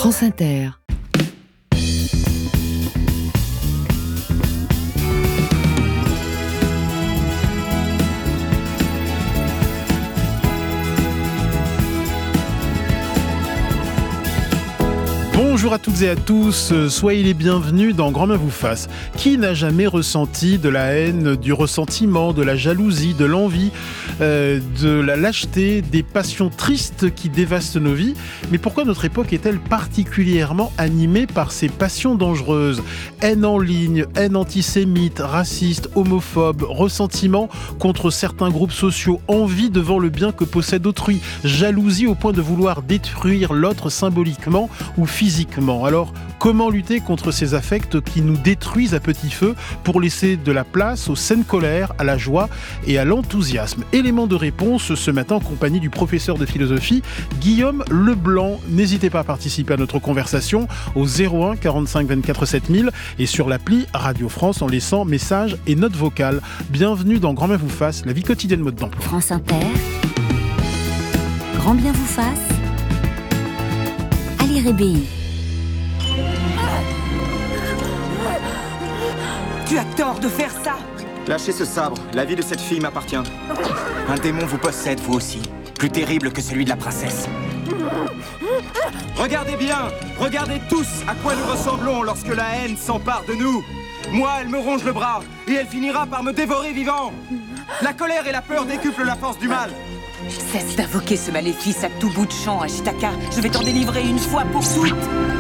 France Inter. Bonjour à toutes et à tous, soyez les bienvenus dans Grand Bien vous fasse. Qui n'a jamais ressenti de la haine, du ressentiment, de la jalousie, de l'envie, de la lâcheté, des passions tristes qui dévastent nos vies? Mais pourquoi notre époque est-elle particulièrement animée par ces passions dangereuses? Haine en ligne, haine antisémite, raciste, homophobe, ressentiment contre certains groupes sociaux, envie devant le bien que possède autrui, jalousie au point de vouloir détruire l'autre symboliquement ou physiquement. Alors, comment lutter contre ces affects qui nous détruisent à petit feu pour laisser de la place aux saines colères, à la joie et à l'enthousiasme? Élément de réponse ce matin en compagnie du professeur de philosophie Guillaume Leblanc. N'hésitez pas à participer à notre conversation au 01 45 24 7000 et sur l'appli Radio France en laissant messages et notes vocales. Bienvenue dans Grand Bien vous fasse, la vie quotidienne mode d'emploi. France Inter, Grand Bien vous fasse, Ali Rébéi. Tu as tort de faire ça! Lâchez ce sabre, la vie de cette fille m'appartient. Un démon vous possède, vous aussi. Plus terrible que celui de la princesse. Regardez bien, regardez tous à quoi nous ressemblons lorsque la haine s'empare de nous. Moi, elle me ronge le bras, et elle finira par me dévorer vivant. La colère et la peur décuplent la force du mal. Cesse d'invoquer ce maléfice à tout bout de champ, Ashitaka. Je vais t'en délivrer une fois pour toutes.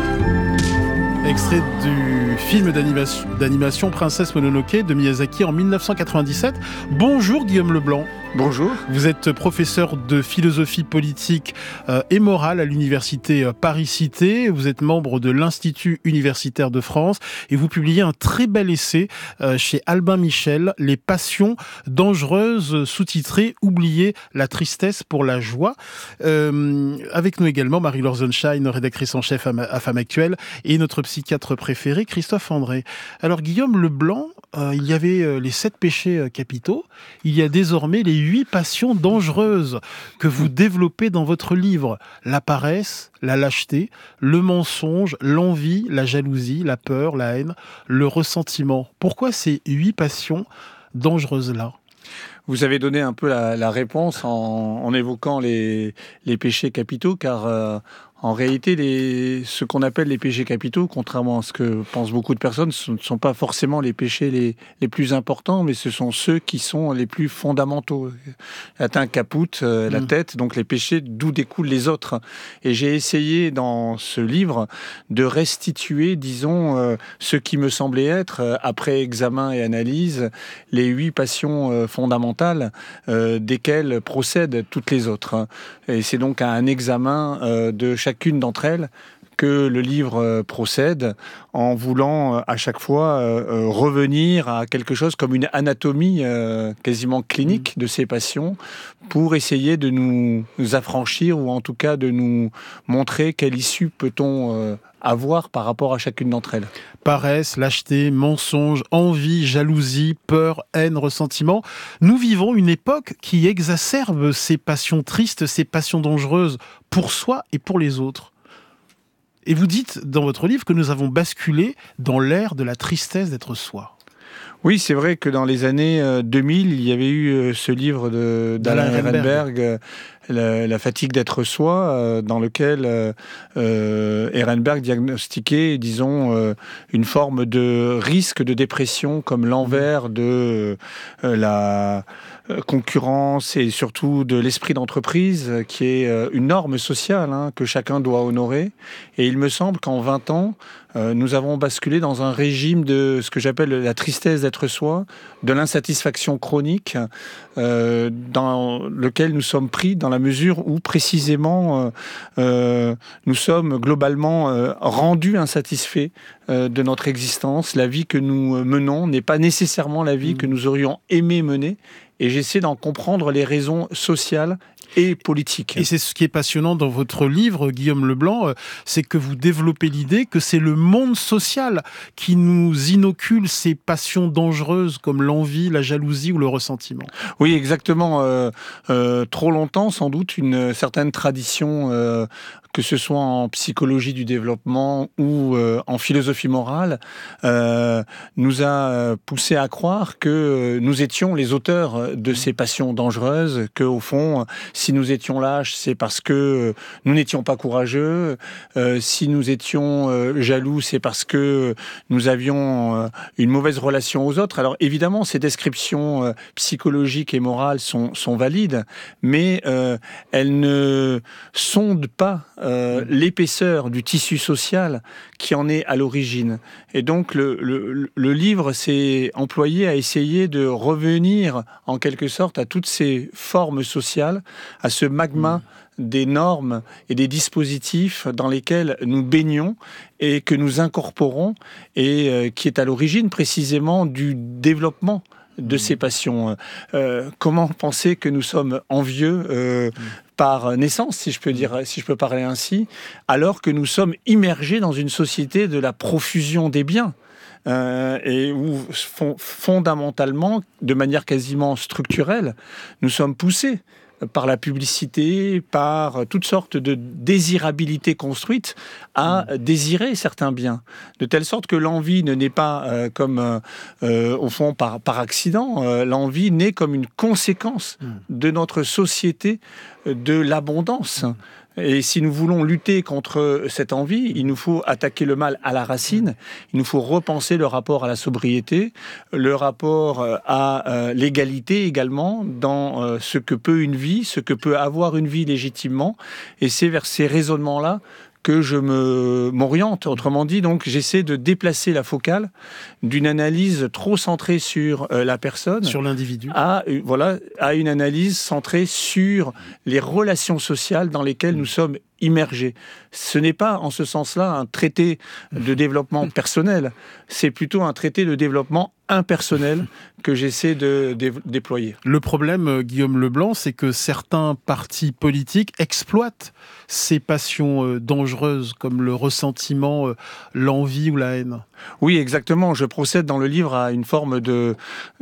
Extrait du film d'animation Princesse Mononoke de Miyazaki en 1997. Bonjour Guillaume Leblanc. Bonjour. Vous êtes professeur de philosophie politique et morale à l'université Paris-Cité. Vous êtes membre de l'Institut universitaire de France et vous publiez un très bel essai chez Albin Michel, Les passions dangereuses, sous-titré Oublier la tristesse pour la joie. Avec nous également Marie-Laure Zonshine, rédactrice en chef à Femme Actuelle, et notre psychiatre préféré Christophe André. Alors Guillaume Leblanc, il y avait les 7 péchés capitaux, il y a désormais les 8 passions dangereuses que vous développez dans votre livre. La paresse, la lâcheté, le mensonge, l'envie, la jalousie, la peur, la haine, le ressentiment. Pourquoi ces 8 passions dangereuses-là ? Vous avez donné un peu la réponse en évoquant les péchés capitaux, car en réalité, ce qu'on appelle les péchés capitaux, contrairement à ce que pensent beaucoup de personnes, ce ne sont pas forcément les péchés les plus importants, mais ce sont ceux qui sont les plus fondamentaux. Atteint caput, la tête, donc les péchés d'où découlent les autres. Et j'ai essayé dans ce livre de restituer, disons, ce qui me semblait être, après examen et analyse, les 8 passions fondamentales desquelles procèdent toutes les autres. Et c'est donc un examen de chacune d'entre elles que le livre procède, en voulant à chaque fois revenir à quelque chose comme une anatomie quasiment clinique de ces passions, pour essayer de nous affranchir, ou en tout cas de nous montrer quelle issue peut-on avoir par rapport à chacune d'entre elles. Paresse, lâcheté, mensonge, envie, jalousie, peur, haine, ressentiment. Nous vivons une époque qui exacerbe ces passions tristes, ces passions dangereuses pour soi et pour les autres. Et vous dites dans votre livre que nous avons basculé dans l'ère de la tristesse d'être soi. Oui, c'est vrai que dans les années 2000, il y avait eu ce livre d'Alain Ehrenberg, La fatigue d'être soi, dans lequel Ehrenberg diagnostiquait, disons, une forme de risque de dépression comme l'envers de la concurrence et surtout de l'esprit d'entreprise, qui est une norme sociale que chacun doit honorer. Et il me semble qu'en 20 ans, nous avons basculé dans un régime de ce que j'appelle la tristesse d'être soi, de l'insatisfaction chronique, dans lequel nous sommes pris dans la mesure où précisément nous sommes globalement rendus insatisfaits de notre existence. La vie que nous menons n'est pas nécessairement la vie que nous aurions aimé mener, et j'essaie d'en comprendre les raisons sociales et politique. Et c'est ce qui est passionnant dans votre livre, Guillaume Leblanc, c'est que vous développez l'idée que c'est le monde social qui nous inocule ces passions dangereuses comme l'envie, la jalousie ou le ressentiment. Oui, exactement. Trop longtemps, sans doute, une certaine tradition que ce soit en psychologie du développement ou en philosophie morale, nous a poussé à croire que nous étions les auteurs de ces passions dangereuses, que au fond, si nous étions lâches, c'est parce que nous n'étions pas courageux, si nous étions jaloux, c'est parce que nous avions une mauvaise relation aux autres. Alors évidemment, ces descriptions psychologiques et morales sont valides, mais elles ne sondent pas l'épaisseur du tissu social qui en est à l'origine. Et donc le livre s'est employé à essayer de revenir en quelque sorte à toutes ces formes sociales, à ce magma des normes et des dispositifs dans lesquels nous baignons et que nous incorporons et qui est à l'origine précisément du développement de ces passions. Comment penser que nous sommes envieux par naissance, si je peux dire, si je peux parler ainsi, alors que nous sommes immergés dans une société de la profusion des biens et où fondamentalement, de manière quasiment structurelle, nous sommes poussés par la publicité, par toutes sortes de désirabilités construites à désirer certains biens. De telle sorte que l'envie ne naît pas comme, au fond, par accident. L'envie naît comme une conséquence de notre société de l'abondance. Et si nous voulons lutter contre cette envie, il nous faut attaquer le mal à la racine, il nous faut repenser le rapport à la sobriété, le rapport à l'égalité également dans ce que peut une vie, ce que peut avoir une vie légitimement. Et c'est vers ces raisonnements-là que je m'oriente. Autrement dit, donc, j'essaie de déplacer la focale d'une analyse trop centrée sur la personne, sur l'individu, à une analyse centrée sur les relations sociales dans lesquelles nous sommes immergés. Ce n'est pas, en ce sens-là, un traité de développement personnel, c'est plutôt un traité de développement impersonnel que j'essaie de déployer. Le problème, Guillaume Leblanc, c'est que certains partis politiques exploitent ces passions dangereuses comme le ressentiment, l'envie ou la haine. Oui, exactement. Je procède dans le livre à une forme de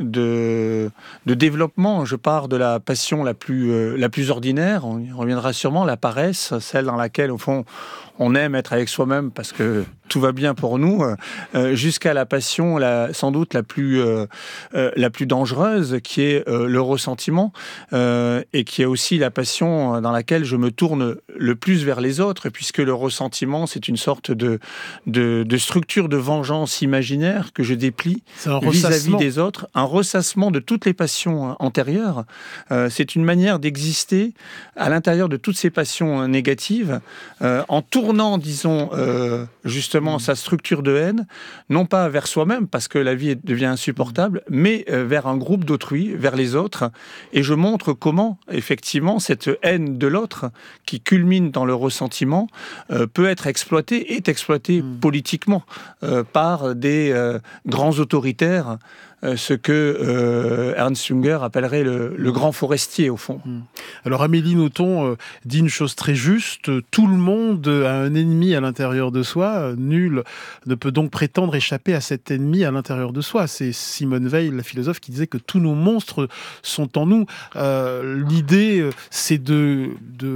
développement. Je pars de la passion la plus ordinaire, on y reviendra sûrement, la paresse, celle dans laquelle, au fond, on aime être avec soi-même parce que tout va bien pour nous, jusqu'à la passion sans doute la plus dangereuse, qui est le ressentiment, et qui est aussi la passion dans laquelle je me tourne le plus vers les autres, puisque le ressentiment, c'est une sorte de structure de vengeance imaginaire que je déplie vis-à-vis des autres, un ressassement de toutes les passions antérieures. C'est une manière d'exister à l'intérieur de toutes ces passions négatives, en tournant, disons, justement, sa structure de haine, non pas vers soi-même, parce que la vie devient insupportable, mais vers un groupe d'autrui, vers les autres. Et je montre comment, effectivement, cette haine de l'autre, qui culmine dans le ressentiment, peut être exploitée, et est exploitée politiquement par des grands autoritaires, ce que Ernst Jünger appellerait le grand forestier, au fond. Alors Amélie Nothomb dit une chose très juste, tout le monde a un ennemi à l'intérieur de soi, nul ne peut donc prétendre échapper à cet ennemi à l'intérieur de soi. C'est Simone Weil, la philosophe, qui disait que tous nos monstres sont en nous. L'idée, c'est de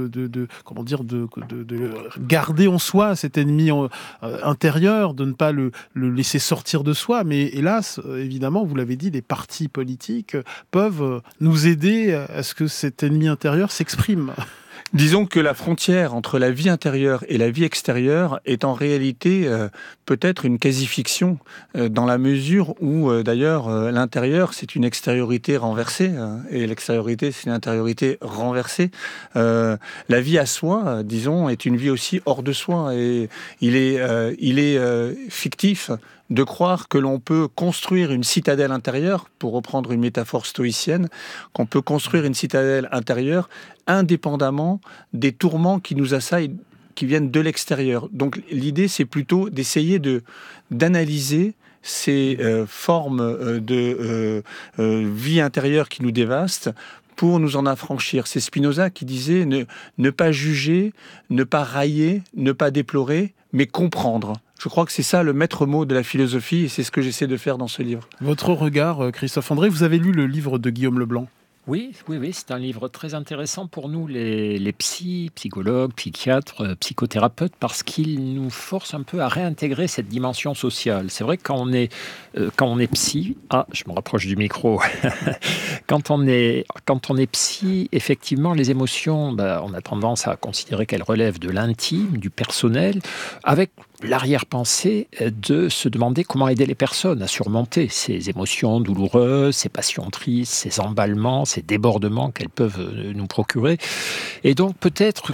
garder en soi cet ennemi intérieur, de ne pas le laisser sortir de soi, mais hélas, évidemment, vous l'avez dit, les partis politiques peuvent nous aider à ce que cet ennemi intérieur s'exprime. Disons que la frontière entre la vie intérieure et la vie extérieure est en réalité peut-être une quasi-fiction, dans la mesure où d'ailleurs l'intérieur c'est une extériorité renversée, et l'extériorité c'est une intériorité renversée. La vie à soi, disons, est une vie aussi hors de soi, et il est fictif de croire que l'on peut construire une citadelle intérieure, pour reprendre une métaphore stoïcienne, qu'on peut construire une citadelle intérieure indépendamment des tourments qui nous assaillent, qui viennent de l'extérieur. Donc l'idée, c'est plutôt d'essayer d'analyser ces formes de vie intérieure qui nous dévastent, pour nous en affranchir. C'est Spinoza qui disait ne pas juger, ne pas railler, ne pas déplorer, mais comprendre. Je crois que c'est ça le maître mot de la philosophie, et c'est ce que j'essaie de faire dans ce livre. Votre regard, Christophe André, vous avez lu le livre de Guillaume Leblanc ? Oui, c'est un livre très intéressant pour nous, les psychologues, psychiatres, psychothérapeutes, parce qu'il nous force un peu à réintégrer cette dimension sociale. C'est vrai que quand on est psy, je me rapproche du micro. Quand on est psy, effectivement, les émotions, on a tendance à considérer qu'elles relèvent de l'intime, du personnel, avec l'arrière-pensée de se demander comment aider les personnes à surmonter ces émotions douloureuses, ces passions tristes, ces emballements, ces débordements qu'elles peuvent nous procurer. Et donc peut-être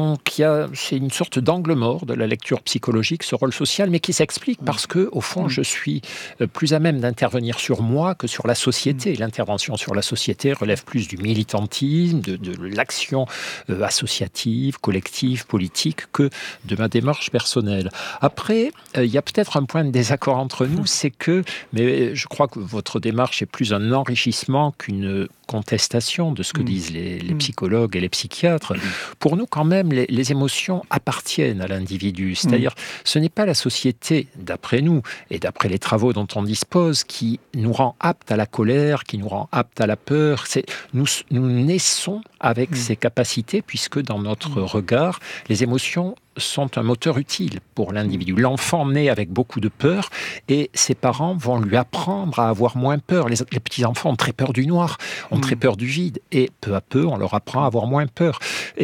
c'est une sorte d'angle mort de la lecture psychologique, ce rôle social, mais qui s'explique parce que, au fond, je suis plus à même d'intervenir sur moi que sur la société. L'intervention sur la société relève plus du militantisme, de l'action associative, collective, politique, que de ma démarche personnelle. Après, il y a peut-être un point de désaccord entre nous, c'est que, mais je crois que votre démarche est plus un enrichissement qu'une contestation de ce que disent les psychologues et les psychiatres. Pour nous, quand même, les émotions appartiennent à l'individu. C'est-à-dire, ce n'est pas la société, d'après nous, et d'après les travaux dont on dispose, qui nous rend aptes à la colère, qui nous rend aptes à la peur. Nous naissons avec ces capacités, puisque dans notre regard, les émotions sont un moteur utile pour l'individu. L'enfant naît avec beaucoup de peur et ses parents vont lui apprendre à avoir moins peur. Les petits-enfants ont très peur du noir, ont très peur du vide et peu à peu, on leur apprend à avoir moins peur.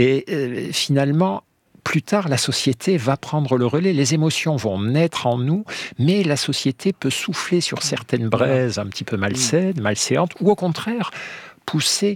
Et finalement, plus tard, la société va prendre le relais. Les émotions vont naître en nous, mais la société peut souffler sur certaines braises un petit peu malséantes, ou au contraire, pousser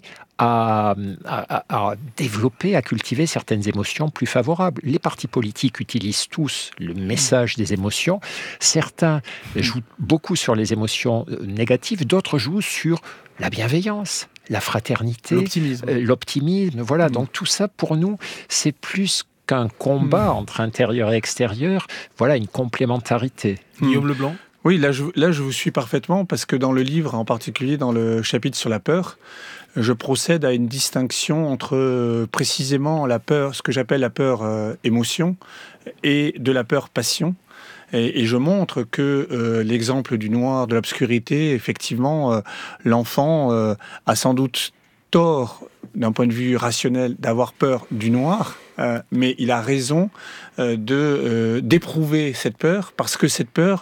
à développer, à cultiver certaines émotions plus favorables. Les partis politiques utilisent tous le message des émotions. Certains jouent beaucoup sur les émotions négatives, d'autres jouent sur la bienveillance, la fraternité, l'optimisme. Voilà, donc tout ça, pour nous, c'est plus qu'un combat entre intérieur et extérieur. Voilà, une complémentarité. Guillaume Leblanc ? Oui, là je vous suis parfaitement, parce que dans le livre, en particulier dans le chapitre sur la peur, je procède à une distinction entre précisément la peur, ce que j'appelle la peur émotion, et de la peur passion. Et je montre que l'exemple du noir, de l'obscurité, effectivement, l'enfant a sans doute tort, d'un point de vue rationnel, d'avoir peur du noir, mais il a raison d'éprouver cette peur, parce que cette peur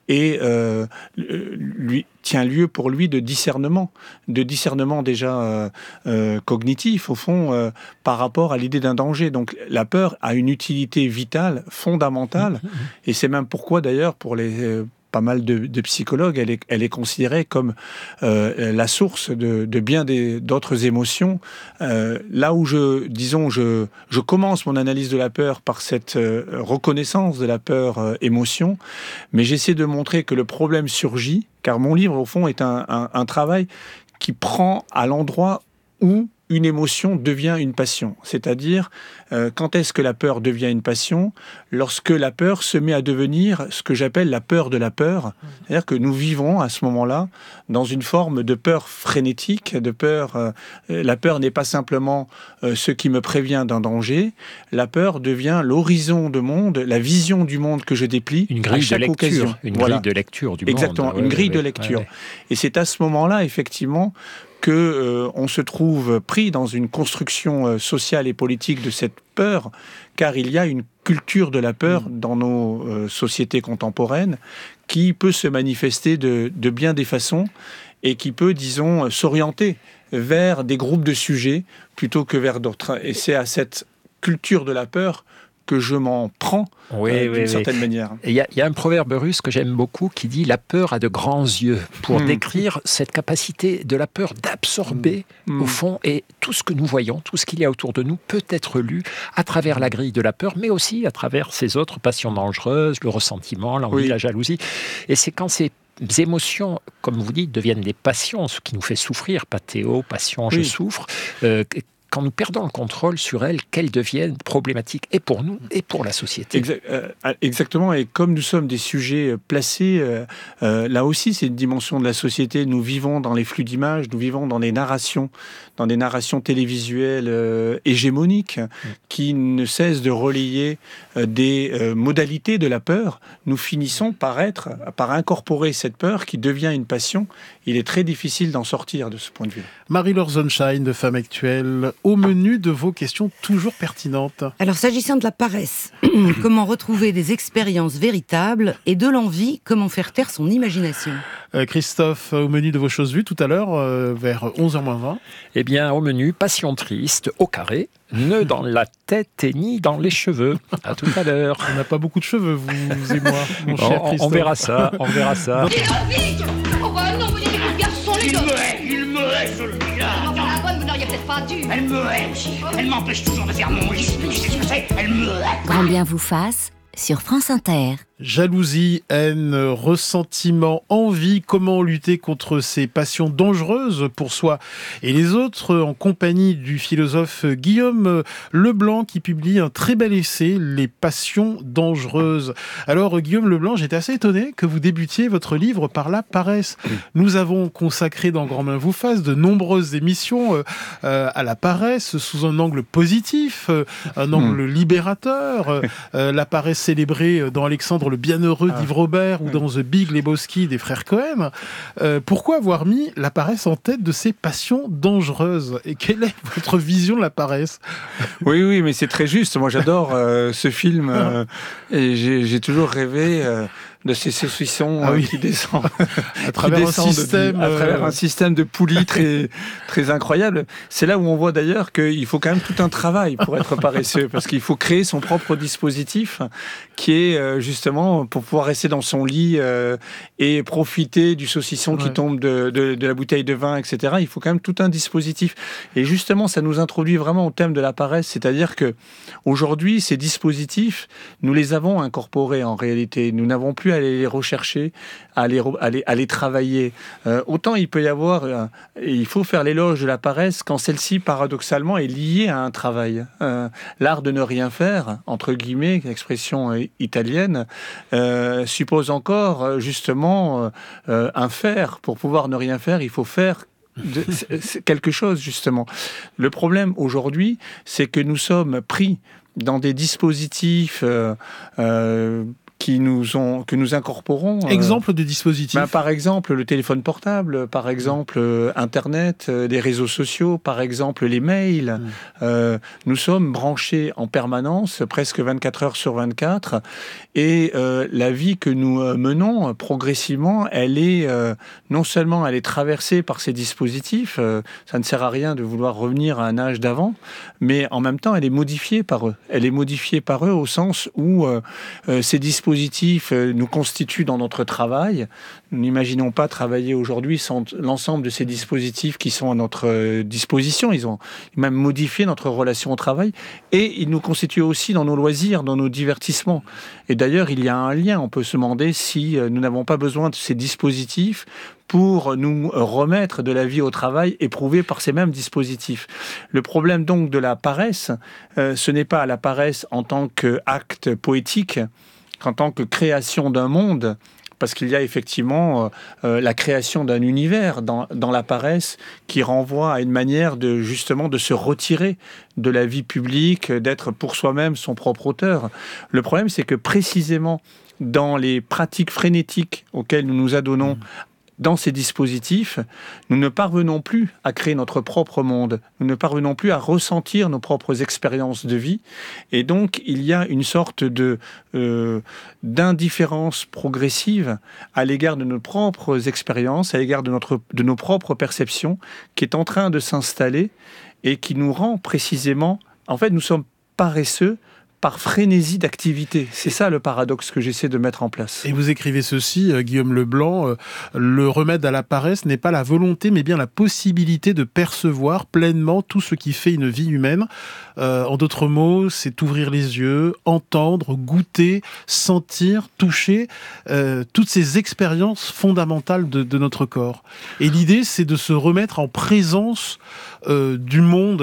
lui tient lieu pour lui de discernement déjà cognitif, au fond, par rapport à l'idée d'un danger. Donc la peur a une utilité vitale, fondamentale, et c'est même pourquoi d'ailleurs pour pas mal de psychologues, elle est considérée comme la source de bien d'autres émotions. Là où je commence mon analyse de la peur par cette reconnaissance de la peur émotion, mais j'essaie de montrer que le problème surgit, car mon livre, au fond, est un travail qui prend à l'endroit où une émotion devient une passion. C'est-à-dire, quand est-ce que la peur devient une passion ? Lorsque la peur se met à devenir ce que j'appelle la peur de la peur. C'est-à-dire que nous vivons à ce moment-là dans une forme de peur frénétique, de peur. La peur n'est pas simplement ce qui me prévient d'un danger. La peur devient l'horizon de monde, la vision du monde que je déplie à chaque occasion. Une grille de lecture du monde. Exactement, une grille de lecture. Et c'est à ce moment-là, effectivement, qu'on se trouve pris dans une construction sociale et politique de cette peur, car il y a une culture de la peur dans nos sociétés contemporaines qui peut se manifester de bien des façons et qui peut, disons, s'orienter vers des groupes de sujets plutôt que vers d'autres. Et c'est à cette culture de la peur que je m'en prends d'une certaine manière. Il y a un proverbe russe que j'aime beaucoup qui dit « la peur a de grands yeux » pour décrire cette capacité de la peur d'absorber au fond, et tout ce que nous voyons, tout ce qu'il y a autour de nous peut être lu à travers la grille de la peur, mais aussi à travers ces autres passions dangereuses, le ressentiment, l'envie, la jalousie. Et c'est quand ces émotions, comme vous dites, deviennent des passions, ce qui nous fait souffrir, pathéo, passion, je souffre, quand nous perdons le contrôle sur elles, qu'elles deviennent problématiques et pour nous et pour la société. Exactement, et comme nous sommes des sujets placés, là aussi c'est une dimension de la société. Nous vivons dans les flux d'images, nous vivons dans des narrations télévisuelles hégémoniques qui ne cessent de relayer des modalités de la peur. Nous finissons par incorporer cette peur qui devient une passion. Il est très difficile d'en sortir de ce point de vue. Marie-Laure Zonshine de Femme Actuelle, au menu de vos questions toujours pertinentes. Alors, s'agissant de la paresse, comment retrouver des expériences véritables et de l'envie, comment faire taire son imagination? Christophe, au menu de vos choses vues tout à l'heure, vers 11h20. Eh bien, au menu, passion triste, au carré, nœud dans la tête et ni dans les cheveux. À tout à l'heure. On n'a pas beaucoup de cheveux, vous et moi, mon cher Christophe. On verra ça. Oh bah non, vous êtes des garçons, les gars. Il me hait, celui-là. Enfin, la bonne, vous n'auriez peut-être pas dû. Elle me hait aussi. Elle m'empêche toujours de faire mon lit. Tu sais ce que c'est? Elle me hait. Grand bien vous fasse sur France Inter. Jalousie, haine, ressentiment, envie, comment lutter contre ces passions dangereuses pour soi et les autres, en compagnie du philosophe Guillaume Leblanc qui publie un très bel essai, Les passions dangereuses. Alors Guillaume Leblanc, j'étais assez étonné que vous débutiez votre livre par la paresse. Nous avons consacré dans Grand Main vous fasse de nombreuses émissions à la paresse sous un angle positif, un angle libérateur, la paresse célébrée dans Alexandre le Bienheureux d'Yves Robert ou dans The Big Lebowski des frères Cohen. Pourquoi avoir mis la paresse en tête de ces passions dangereuses? Et quelle est votre vision de la paresse? Oui, mais c'est très juste. Moi, j'adore ce film et j'ai toujours rêvé de ces saucissons qui descendent à travers un système de poulies très, très incroyable. C'est là où on voit d'ailleurs qu'il faut quand même tout un travail pour être paresseux, parce qu'il faut créer son propre dispositif qui est justement pour pouvoir rester dans son lit et profiter du saucisson qui tombe de la bouteille de vin, etc. Il faut quand même tout un dispositif. Et justement, ça nous introduit vraiment au thème de la paresse, c'est-à-dire que aujourd'hui, ces dispositifs, nous les avons incorporés en réalité. Nous n'avons plus à les rechercher, à les travailler. Autant il peut y avoir, il faut faire l'éloge de la paresse quand celle-ci, paradoxalement, est liée à un travail. L'art de ne rien faire, entre guillemets, expression italienne, suppose encore justement un faire. Pour pouvoir ne rien faire, il faut faire quelque chose, justement. Le problème aujourd'hui, c'est que nous sommes pris dans des dispositifs que nous incorporons. Exemple de dispositif. Par exemple, le téléphone portable, par exemple, Internet, les réseaux sociaux, par exemple, les mails. Nous sommes branchés en permanence, presque 24 heures sur 24. Et la vie que nous menons, progressivement, elle est non seulement elle est traversée par ces dispositifs, ça ne sert à rien de vouloir revenir à un âge d'avant, mais en même temps, elle est modifiée par eux. Elle est modifiée par eux au sens où ces dispositifs nous constituent dans notre travail. Nous n'imaginons pas travailler aujourd'hui sans l'ensemble de ces dispositifs qui sont à notre disposition. Ils ont même modifié notre relation au travail et ils nous constituent aussi dans nos loisirs, dans nos divertissements. Et d'ailleurs, il y a un lien. On peut se demander si nous n'avons pas besoin de ces dispositifs pour nous remettre de la vie au travail éprouvée par ces mêmes dispositifs. Le problème donc de la paresse, ce n'est pas la paresse en tant qu'acte poétique, qu'en tant que création d'un monde, parce qu'il y a effectivement la création d'un univers dans la paresse qui renvoie à une manière de se retirer de la vie publique, d'être pour soi-même son propre auteur. Le problème, c'est que précisément dans les pratiques frénétiques auxquelles nous nous adonnons, dans ces dispositifs, nous ne parvenons plus à créer notre propre monde. Nous ne parvenons plus à ressentir nos propres expériences de vie. Et donc, il y a une sorte d'indifférence progressive à l'égard de nos propres expériences, à l'égard de nos propres perceptions, qui est en train de s'installer et qui nous rend précisément... En fait, nous sommes paresseux par frénésie d'activité. C'est ça le paradoxe que j'essaie de mettre en place. Et vous écrivez ceci, Guillaume Leblanc, le remède à la paresse n'est pas la volonté, mais bien la possibilité de percevoir pleinement tout ce qui fait une vie humaine. En d'autres mots, c'est ouvrir les yeux, entendre, goûter, sentir, toucher, toutes ces expériences fondamentales de notre corps. Et l'idée, c'est de se remettre en présence du monde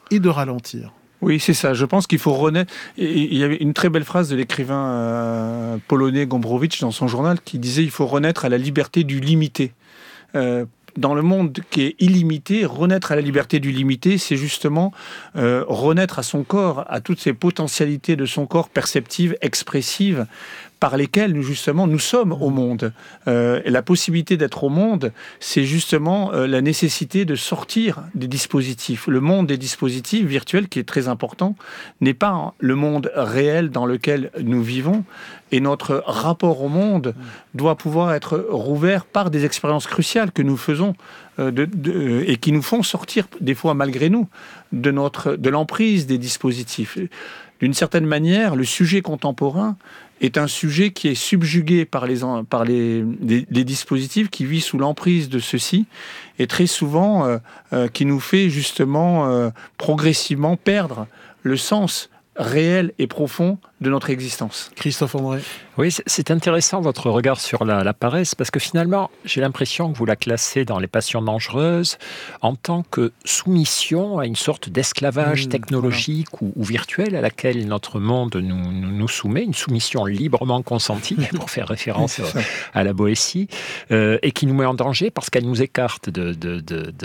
et de ralentir. Oui, c'est ça. Je pense qu'il faut renaître. Il y avait une très belle phrase de l'écrivain polonais Gombrowicz dans son journal qui disait « Il faut renaître à la liberté du limité ». Dans le monde qui est illimité, renaître à la liberté du limité, c'est justement renaître à son corps, à toutes ces potentialités de son corps perceptives, expressives, par lesquelles nous sommes au monde. Et la possibilité d'être au monde, c'est justement la nécessité de sortir des dispositifs. Le monde des dispositifs virtuels, qui est très important, n'est pas le monde réel dans lequel nous vivons. Et notre rapport au monde doit pouvoir être rouvert par des expériences cruciales que nous faisons et qui nous font sortir, des fois malgré nous, de l'emprise des dispositifs. D'une certaine manière, le sujet contemporain est un sujet qui est subjugué par les dispositifs, qui vit sous l'emprise de ceux-ci, et très souvent qui nous fait justement progressivement perdre le sens réel et profond de notre existence. Christophe André. Oui, c'est intéressant votre regard sur la paresse, parce que finalement, j'ai l'impression que vous la classez dans les passions dangereuses en tant que soumission à une sorte d'esclavage technologique ou virtuel à laquelle notre monde nous soumet, une soumission librement consentie, pour faire référence à la Boétie, et qui nous met en danger parce qu'elle nous écarte de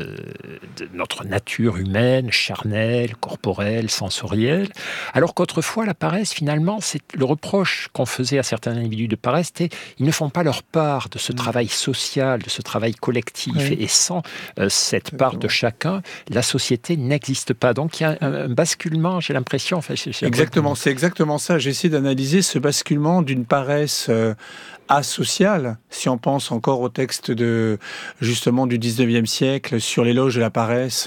notre nature humaine, charnelle, corporelle, sensorielle, alors qu'autrefois, la paresse, finalement, c'est le reproche qu'on faisait à certains individus de paresse, ils ne font pas leur part de ce travail social, de ce travail collectif. Oui. Et sans cette part de chacun, la société n'existe pas. Donc il y a un basculement, j'ai l'impression. Exactement, c'est exactement ça. J'essaie d'analyser ce basculement d'une paresse asociale, si on pense encore au texte justement du 19e siècle sur l'éloge de la paresse,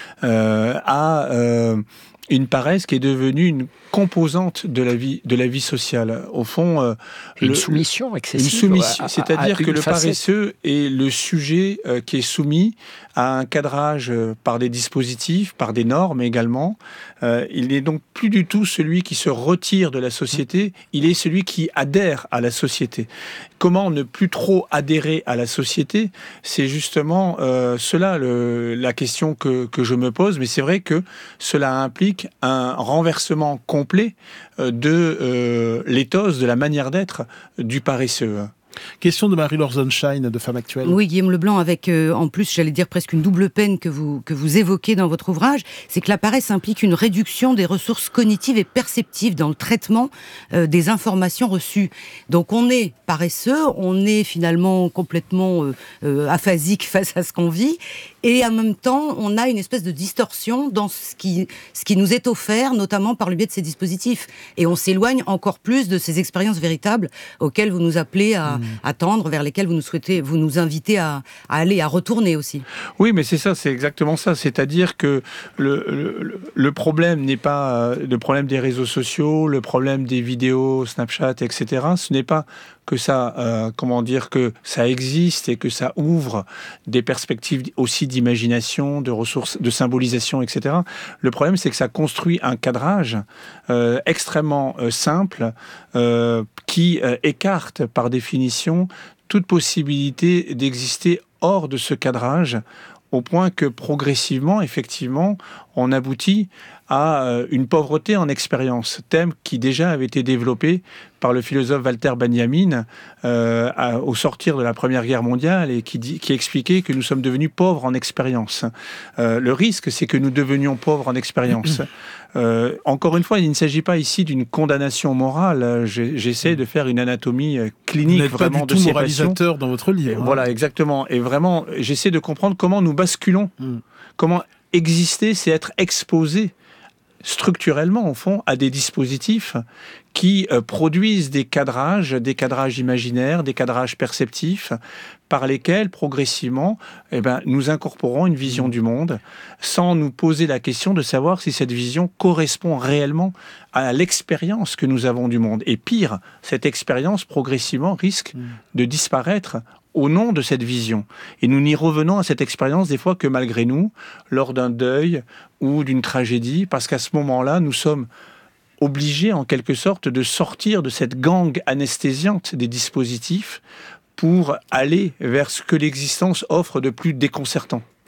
à une paresse qui est devenue une composante de la vie sociale. Au fond, une soumission excessive. Une soumission, c'est-à-dire que le paresseux est le sujet qui est soumis à un cadrage par des dispositifs, par des normes également. Il n'est donc plus du tout celui qui se retire de la société, il est celui qui adhère à la société. Comment ne plus trop adhérer à la société ? C'est justement cela la question que je me pose, mais c'est vrai que cela implique un renversement complet de l'éthos, de la manière d'être du paresseux. Question de Marie-Laure Sonnenschein de Femme Actuelle. Oui, Guillaume Leblanc, avec en plus, j'allais dire presque une double peine que vous évoquez dans votre ouvrage, c'est que la paresse implique une réduction des ressources cognitives et perceptives dans le traitement des informations reçues. Donc on est paresseux, on est finalement complètement aphasique face à ce qu'on vit, et en même temps, on a une espèce de distorsion dans ce qui nous est offert, notamment par le biais de ces dispositifs. Et on s'éloigne encore plus de ces expériences véritables auxquelles vous nous appelez à tendre, vers lesquelles vous nous invitez à aller, à retourner aussi. Oui, mais c'est ça, c'est exactement ça. C'est-à-dire que le problème n'est pas le problème des réseaux sociaux, le problème des vidéos, Snapchat, etc. Ce n'est pas que ça, que ça existe et que ça ouvre des perspectives aussi d'imagination, de ressources, de symbolisation, etc. Le problème, c'est que ça construit un cadrage extrêmement simple qui écarte par définition toute possibilité d'exister hors de ce cadrage, au point que progressivement, effectivement, on aboutit à une pauvreté en expérience, thème qui déjà avait été développé par le philosophe Walter Benjamin au sortir de la Première Guerre mondiale et qui expliquait que nous sommes devenus pauvres en expérience. Le risque, c'est que nous devenions pauvres en expérience. Encore une fois, il ne s'agit pas ici d'une condamnation morale. J'essaie de faire une anatomie clinique vraiment de ces passions. Vous n'êtes pas du tout moralisateur dans votre livre. Voilà, exactement. Et vraiment, j'essaie de comprendre comment nous basculons, comment exister, c'est être exposé structurellement, au fond, à des dispositifs qui produisent des cadrages imaginaires, des cadrages perceptifs, par lesquels, progressivement, nous incorporons une vision du monde, sans nous poser la question de savoir si cette vision correspond réellement à l'expérience que nous avons du monde. Et pire, cette expérience, progressivement, risque de disparaître au nom de cette vision. Et nous n'y revenons à cette expérience des fois que malgré nous, lors d'un deuil ou d'une tragédie, parce qu'à ce moment-là, nous sommes obligés en quelque sorte de sortir de cette gangue anesthésiante des dispositifs pour aller vers ce que l'existence offre de plus déconcertant.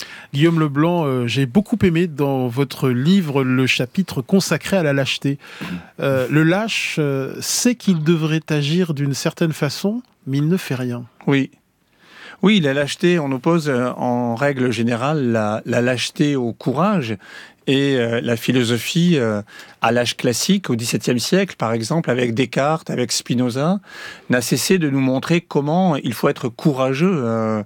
Guillaume Leblanc, j'ai beaucoup aimé dans votre livre le chapitre consacré à la lâcheté. Le lâche sait qu'il devrait agir d'une certaine façon, mais il ne fait rien. Oui, la lâcheté, on oppose en règle générale la lâcheté au courage. Et la philosophie, à l'âge classique, au XVIIe siècle, par exemple, avec Descartes, avec Spinoza, n'a cessé de nous montrer comment il faut être courageux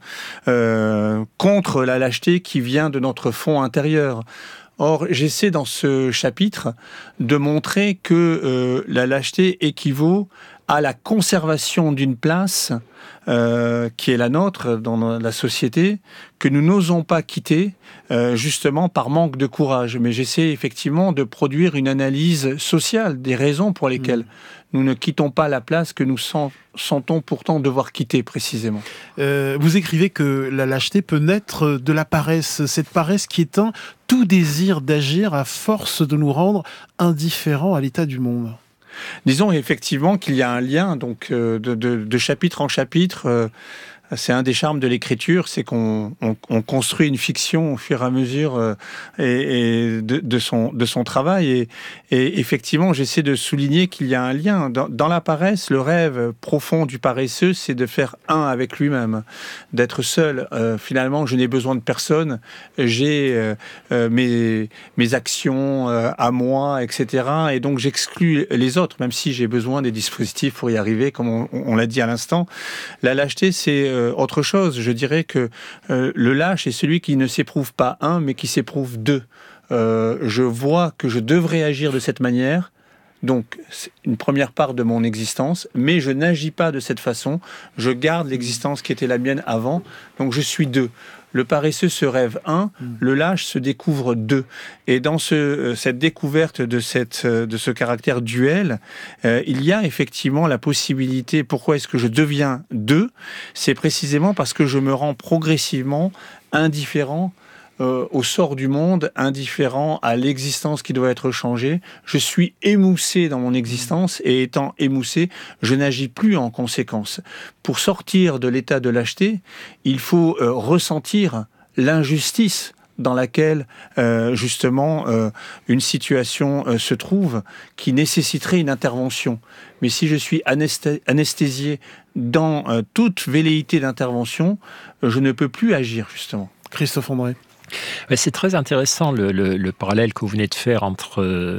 contre la lâcheté qui vient de notre fond intérieur. Or, j'essaie dans ce chapitre de montrer que la lâcheté équivaut à la conservation d'une place qui est la nôtre dans la société, que nous n'osons pas quitter, justement par manque de courage. Mais j'essaie effectivement de produire une analyse sociale des raisons pour lesquelles nous ne quittons pas la place que nous sentons pourtant devoir quitter précisément. Vous écrivez que la lâcheté peut naître de la paresse, cette paresse qui éteint tout désir d'agir à force de nous rendre indifférents à l'état du monde. Disons effectivement qu'il y a un lien donc de chapitre en chapitre. C'est un des charmes de l'écriture, c'est qu'on construit une fiction au fur et à mesure de son travail. Et effectivement, j'essaie de souligner qu'il y a un lien. Dans la paresse, le rêve profond du paresseux, c'est de faire un avec lui-même, d'être seul. Finalement, je n'ai besoin de personne. J'ai mes actions à moi, etc. Et donc, j'exclus les autres, même si j'ai besoin des dispositifs pour y arriver, comme on l'a dit à l'instant. La lâcheté, c'est autre chose. Je dirais que le lâche est celui qui ne s'éprouve pas un, mais qui s'éprouve deux. Je vois que je devrais agir de cette manière, donc c'est une première part de mon existence, mais je n'agis pas de cette façon. Je garde l'existence qui était la mienne avant, donc je suis deux. Le paresseux se rêve un, le lâche se découvre deux. Et dans cette découverte de ce caractère duel, il y a effectivement la possibilité. Pourquoi est-ce que je deviens deux ? C'est précisément parce que je me rends progressivement indifférent au sort du monde, indifférent à l'existence qui doit être changée. Je suis émoussé dans mon existence et étant émoussé, je n'agis plus en conséquence. Pour sortir de l'état de lâcheté, il faut ressentir l'injustice dans laquelle justement une situation se trouve qui nécessiterait une intervention. Mais si je suis anesthésié dans toute velléité d'intervention, je ne peux plus agir justement. Christophe André. C'est très intéressant le parallèle que vous venez de faire entre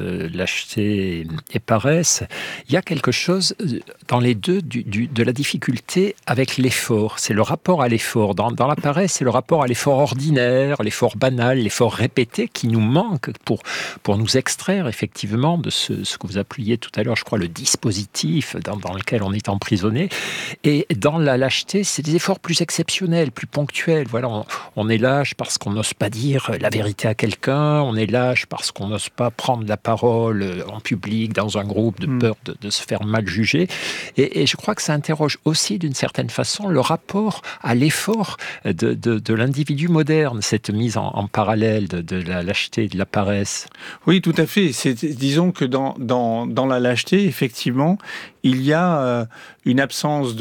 lâcheté et paresse. Il y a quelque chose dans les deux de la difficulté avec l'effort. C'est le rapport à l'effort. Dans la paresse, c'est le rapport à l'effort ordinaire, l'effort banal, l'effort répété qui nous manque pour nous extraire effectivement de ce que vous appeliez tout à l'heure, je crois, le dispositif dans lequel on est emprisonné. Et dans la lâcheté, c'est des efforts plus exceptionnels, plus ponctuels. Voilà, on est lâche parce qu'on n'ose pas dire la vérité à quelqu'un, on est lâche parce qu'on n'ose pas prendre la parole en public, dans un groupe, de peur de se faire mal juger. Et je crois que ça interroge aussi d'une certaine façon le rapport à l'effort de l'individu moderne, cette mise en parallèle de la lâcheté et de la paresse. Oui, tout à fait. Disons que dans la lâcheté, effectivement, il y a une absence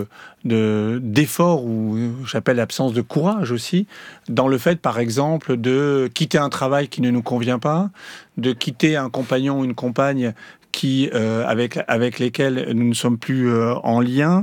d'effort, ou j'appelle l'absence de courage aussi, dans le fait, par exemple, de quitter un travail qui ne nous convient pas, de quitter un compagnon ou une compagne avec lesquels nous ne sommes plus en lien,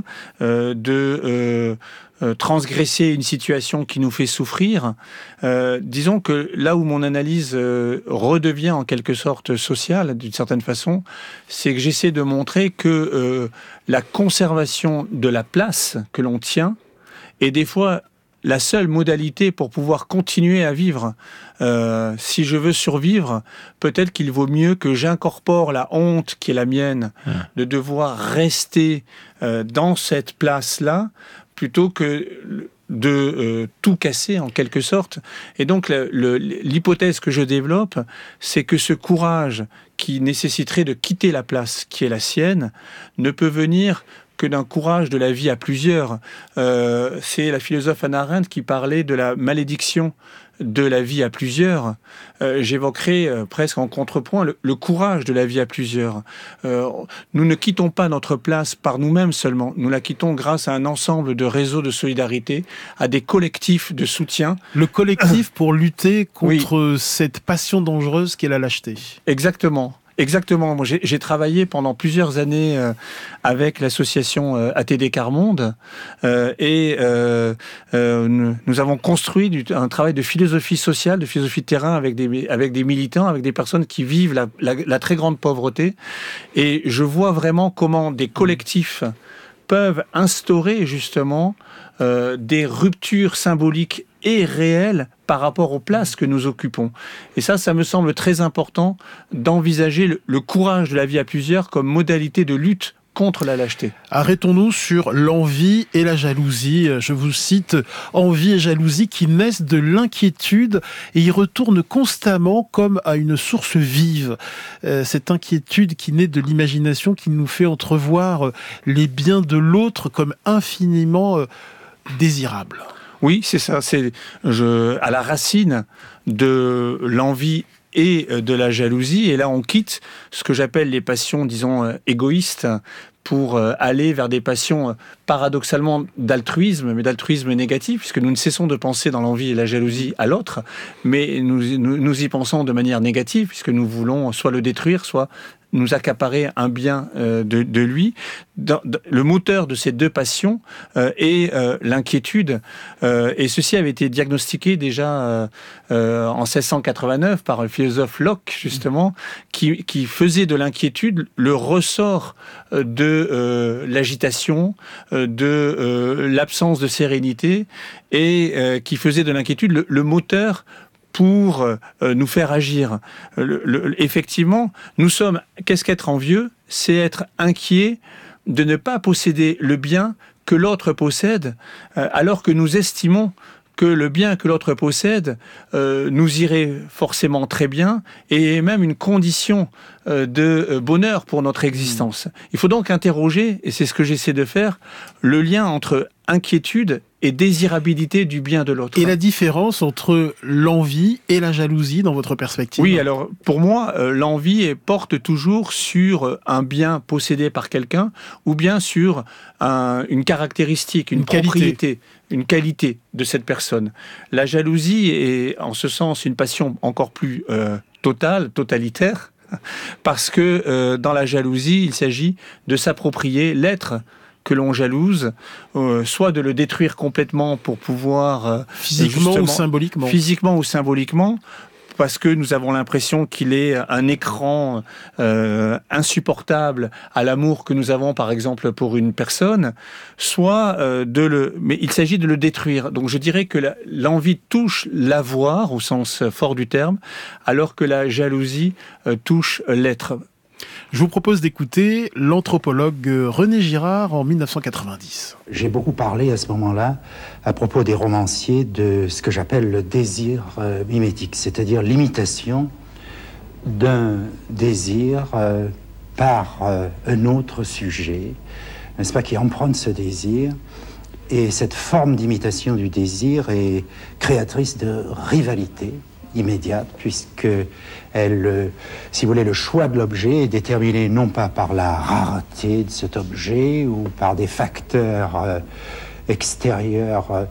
de transgresser une situation qui nous fait souffrir. Disons que là où mon analyse redevient en quelque sorte sociale, d'une certaine façon, c'est que j'essaie de montrer que la conservation de la place que l'on tient est des fois la seule modalité pour pouvoir continuer à vivre. Si je veux survivre, peut-être qu'il vaut mieux que j'incorpore la honte qui est la mienne, de devoir rester dans cette place-là, plutôt que de tout casser en quelque sorte. Et donc l'hypothèse que je développe, c'est que ce courage qui nécessiterait de quitter la place qui est la sienne ne peut venir que d'un courage de la vie à plusieurs. C'est la philosophe Hannah Arendt qui parlait de la malédiction de la vie à plusieurs, j'évoquerai presque en contrepoint le courage de la vie à plusieurs. Nous ne quittons pas notre place par nous-mêmes seulement, nous la quittons grâce à un ensemble de réseaux de solidarité, à des collectifs de soutien. Le collectif pour lutter contre cette passion dangereuse qu'est la lâcheté. Exactement. Exactement. Moi, j'ai travaillé pendant plusieurs années avec l'association ATD Quart Monde et nous avons construit un travail de philosophie sociale, de philosophie de terrain avec des militants, avec des personnes qui vivent la très grande pauvreté. Et je vois vraiment comment des collectifs peuvent instaurer justement des ruptures symboliques et réelles par rapport aux places que nous occupons. Et ça me semble très important d'envisager le courage de la vie à plusieurs comme modalité de lutte contre la lâcheté. Arrêtons-nous sur l'envie et la jalousie. Je vous cite, envie et jalousie qui naissent de l'inquiétude et y retournent constamment comme à une source vive. Cette inquiétude qui naît de l'imagination qui nous fait entrevoir les biens de l'autre comme infiniment désirables. Oui, c'est ça. C'est à la racine de l'envie et de la jalousie. Et là, on quitte ce que j'appelle les passions, disons, égoïstes, pour aller vers des passions paradoxalement d'altruisme, mais d'altruisme négatif, puisque nous ne cessons de penser dans l'envie et la jalousie à l'autre, mais nous y pensons de manière négative, puisque nous voulons soit le détruire, soit nous accaparer un bien de lui. Le moteur de ces deux passions est l'inquiétude. Et ceci avait été diagnostiqué déjà en 1689 par le philosophe Locke, justement, qui faisait de l'inquiétude le ressort de l'agitation, de l'absence de sérénité, et qui faisait de l'inquiétude le moteur pour nous faire agir. Effectivement, qu'est-ce qu'être envieux ? C'est être inquiet de ne pas posséder le bien que l'autre possède, alors que nous estimons que le bien que l'autre possède nous irait forcément très bien et est même une condition de bonheur pour notre existence. Il faut donc interroger, et c'est ce que j'essaie de faire, le lien entre inquiétude et désirabilité du bien de l'autre. Et la différence entre l'envie et la jalousie dans votre perspective ? Oui, alors pour moi, l'envie porte toujours sur un bien possédé par quelqu'un ou bien sur une caractéristique, une propriété, une qualité de cette personne. La jalousie est en ce sens une passion encore plus totalitaire, parce que dans la jalousie, il s'agit de s'approprier l'être que l'on jalouse, soit de le détruire complètement pour pouvoir... Physiquement ou symboliquement, parce que nous avons l'impression qu'il est un écran insupportable à l'amour que nous avons, par exemple, pour une personne, soit mais il s'agit de le détruire. Donc je dirais que l'envie touche l'avoir, au sens fort du terme, alors que la jalousie touche l'être. Je vous propose d'écouter l'anthropologue René Girard en 1990. J'ai beaucoup parlé à ce moment-là, à propos des romanciers, de ce que j'appelle le désir mimétique, c'est-à-dire l'imitation d'un désir par un autre sujet, n'est-ce pas, qui emprunte ce désir. Et cette forme d'imitation du désir est créatrice de rivalité immédiate, puisque si vous voulez, le choix de l'objet est déterminé non pas par la rareté de cet objet ou par des facteurs extérieurs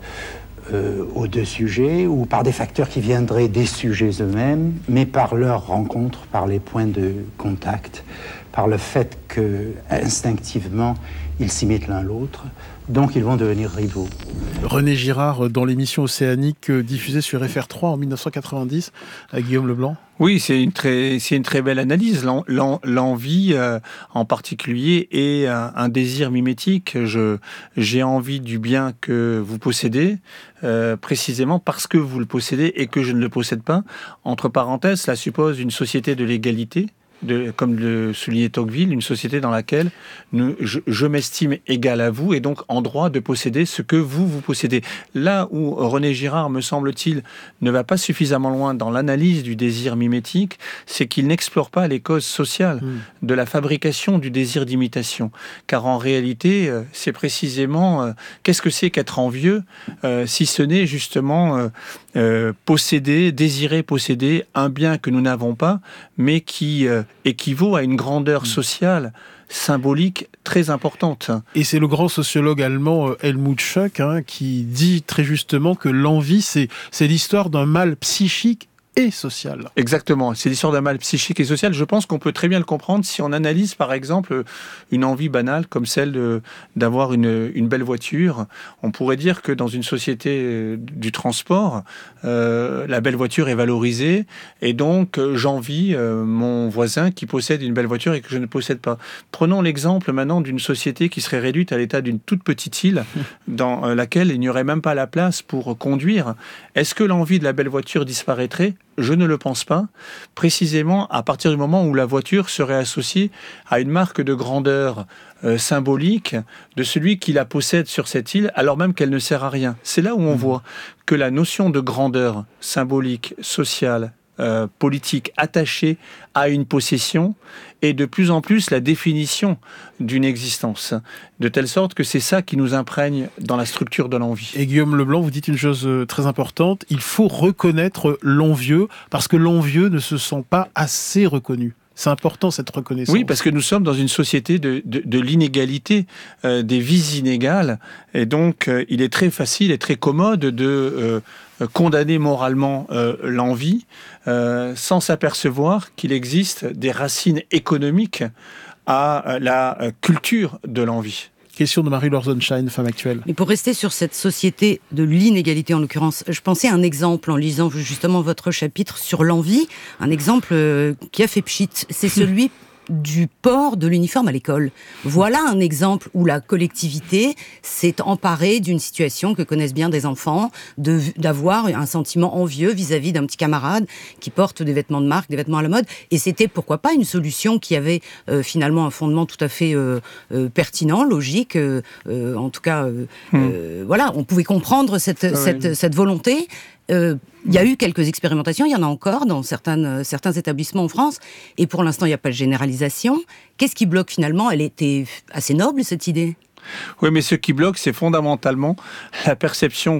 aux deux sujets ou par des facteurs qui viendraient des sujets eux-mêmes, mais par leur rencontre, par les points de contact, par le fait que instinctivement ils s'imitent l'un l'autre. Donc ils vont devenir rivaux. René Girard, dans l'émission Océanique diffusée sur FR3 en 1990, à Guillaume Leblanc. Oui, c'est une très belle analyse. L'envie, en particulier, est un désir mimétique. J'ai envie du bien que vous possédez, précisément parce que vous le possédez et que je ne le possède pas. Entre parenthèses, cela suppose une société de l'égalité. Comme le soulignait Tocqueville, une société dans laquelle je m'estime égal à vous et donc en droit de posséder ce que vous possédez. Là où René Girard, me semble-t-il, ne va pas suffisamment loin dans l'analyse du désir mimétique, c'est qu'il n'explore pas les causes sociales de la fabrication du désir d'imitation. Car en réalité, c'est précisément qu'est-ce que c'est qu'être envieux, si ce n'est justement désirer posséder un bien que nous n'avons pas, mais qui équivaut à une grandeur sociale, symbolique très importante. Et c'est le grand sociologue allemand Helmut Schuck qui dit très justement que l'envie, c'est l'histoire d'un mal psychique et social. Exactement, c'est l'histoire d'un mal psychique et social. Je pense qu'on peut très bien le comprendre si on analyse par exemple une envie banale comme celle d'avoir une belle voiture. On pourrait dire que dans une société du transport, la belle voiture est valorisée et donc j'envie mon voisin qui possède une belle voiture et que je ne possède pas. Prenons l'exemple maintenant d'une société qui serait réduite à l'état d'une toute petite île dans laquelle il n'y aurait même pas la place pour conduire. Est-ce que l'envie de la belle voiture disparaîtrait ? Je ne le pense pas, précisément à partir du moment où la voiture serait associée à une marque de grandeur symbolique de celui qui la possède sur cette île, alors même qu'elle ne sert à rien. C'est là où on voit que la notion de grandeur symbolique, sociale, politique attachée à une possession est de plus en plus la définition d'une existence, de telle sorte que c'est ça qui nous imprègne dans la structure de l'envie. Et Guillaume Leblanc, vous dites une chose très importante, il faut reconnaître l'envieux, parce que l'envieux ne se sent pas assez reconnu. C'est important cette reconnaissance. Oui, parce que nous sommes dans une société de l'inégalité, des vies inégales, et donc il est très facile et très commode de condamner moralement l'envie, sans s'apercevoir qu'il existe des racines économiques à la culture de l'envie. Question de Marie-Laure Sonnenschein, femme actuelle. Mais pour rester sur cette société de l'inégalité en l'occurrence, je pensais à un exemple en lisant justement votre chapitre sur l'envie, un exemple qui a fait pchit, c'est celui du port de l'uniforme à l'école. Voilà un exemple où la collectivité s'est emparée d'une situation que connaissent bien des enfants, d'avoir un sentiment envieux vis-à-vis d'un petit camarade qui porte des vêtements de marque, des vêtements à la mode, et c'était pourquoi pas une solution qui avait finalement un fondement tout à fait pertinent, logique, en tout cas, voilà, on pouvait comprendre cette volonté. Il y a eu quelques expérimentations, il y en a encore dans certains établissements en France, et pour l'instant il n'y a pas de généralisation. Qu'est-ce qui bloque finalement ? Elle était assez noble cette idée. Oui, mais ce qui bloque, c'est fondamentalement la perception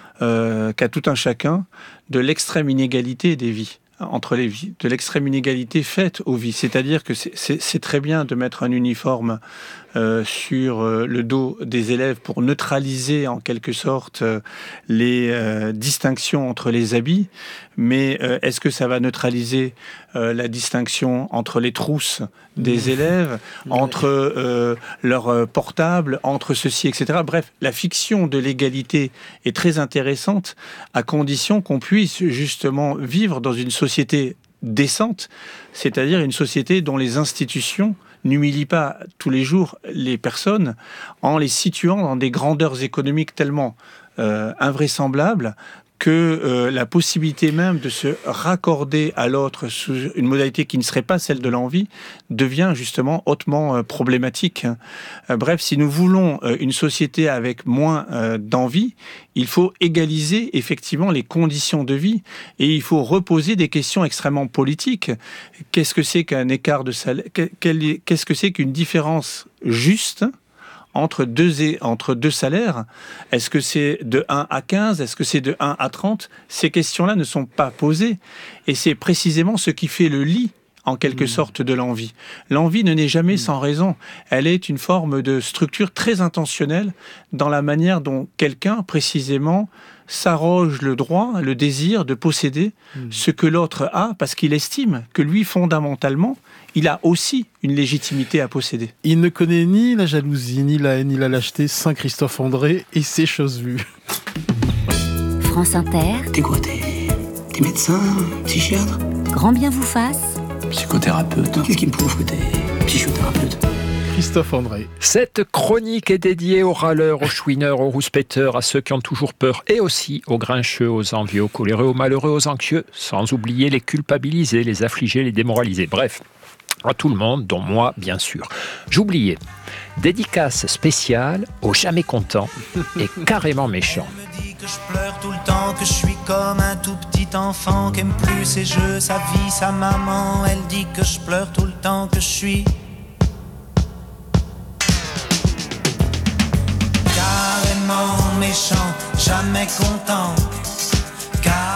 qu'a tout un chacun de l'extrême inégalité des vies, entre les vies, de l'extrême inégalité faite aux vies. C'est-à-dire que c'est très bien de mettre un uniforme sur le dos des élèves pour neutraliser en quelque sorte les distinctions entre les habits, mais est-ce que ça va neutraliser la distinction entre les trousses des élèves, entre leurs portables, entre ceci, etc. Bref, la fiction de l'égalité est très intéressante à condition qu'on puisse justement vivre dans une société décente, c'est-à-dire une société dont les institutions n'humilie pas tous les jours les personnes en les situant dans des grandeurs économiques tellement invraisemblables que la possibilité même de se raccorder à l'autre sous une modalité qui ne serait pas celle de l'envie devient justement hautement problématique. Bref, si nous voulons une société avec moins d'envie, il faut égaliser effectivement les conditions de vie et il faut reposer des questions extrêmement politiques. Qu'est-ce que c'est qu'un écart de salaire ? Qu'est-ce que c'est qu'une différence juste entre deux salaires? Est-ce que c'est de 1 à 15? Est-ce que c'est de 1 à 30? Ces questions-là ne sont pas posées. Et c'est précisément ce qui fait le lit, en quelque sorte, de l'envie. L'envie ne naît jamais sans raison. Elle est une forme de structure très intentionnelle dans la manière dont quelqu'un, précisément, s'arroge le droit, le désir de posséder ce que l'autre a, parce qu'il estime que lui, fondamentalement, il a aussi une légitimité à posséder. Il ne connaît ni la jalousie, ni la haine, ni la lâcheté, Saint Christophe André et ses choses vues. France Inter. T'es quoi, t'es médecin, psychiatre? Grand bien vous fasse. Psychothérapeute. Qu'est-ce qui me prouve que t'es psychothérapeute? Christophe André. Cette chronique est dédiée aux râleurs, aux chouineurs, aux rouspéteurs, à ceux qui ont toujours peur, et aussi aux grincheux, aux envieux, aux coléreux, aux malheureux, aux anxieux, sans oublier les culpabilisés, les affligés, les démoralisés. Bref, à tout le monde, dont moi, bien sûr. J'oubliais. Dédicace spéciale aux jamais contents et carrément méchants. On me dit que je pleure tout le temps, que je suis comme un tout petit enfant qui aime plus ses jeux, sa vie, sa maman. Elle dit que je pleure tout le temps, que je suis carrément méchant, jamais content,